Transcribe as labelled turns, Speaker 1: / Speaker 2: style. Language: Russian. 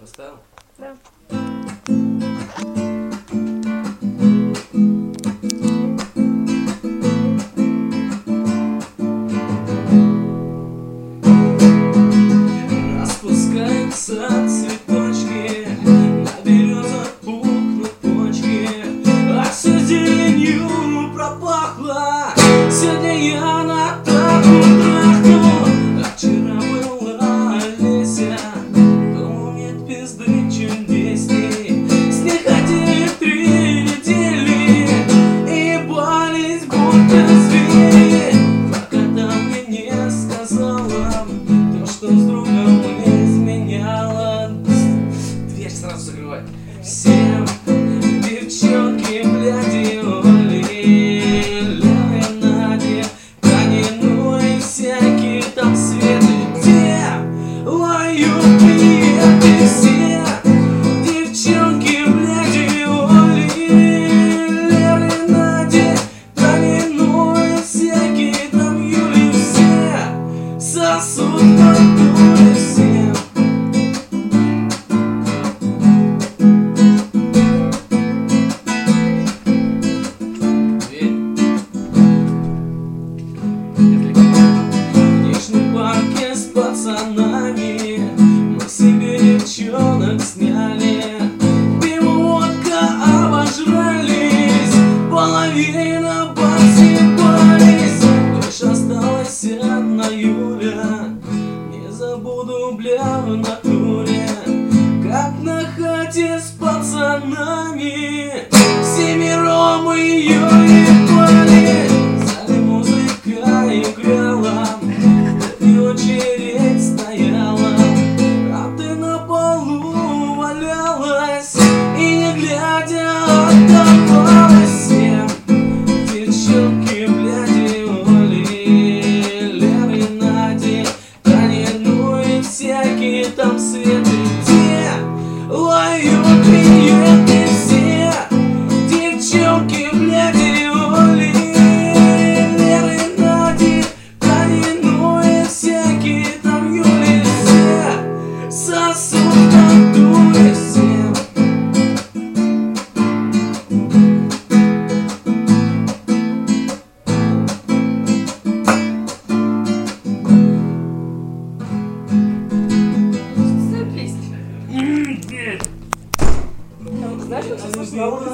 Speaker 1: Поставил?
Speaker 2: Да.
Speaker 1: Распускаются цветочки, на березах пухнут почки, а все зеленью пропахло. Сегодня я на травку трахну, а вчера была Олеся. Дома нет пизды чудесней. С ней ходили 3 недели и ебались будто звери, пока та мне не сказала то, что с другом изменяла. Дверь сразу закрывай. Всем девчонки, бляди, Оли, Леве, Наде, Тане, ну и всякие там Светы, делаю прияты все. Девчонки, бляди, Оли, Леве, Наде, Тане, ну и всякие там Юли, все сосут по дуре всем. В книжном парке с пацанами мы себе девчонок сняли. Пиво, водка, обожрались, половина посыпались. Лишь осталась одна Юля, не забуду, бля, в натуре, как на хате с пацанами всемиром ее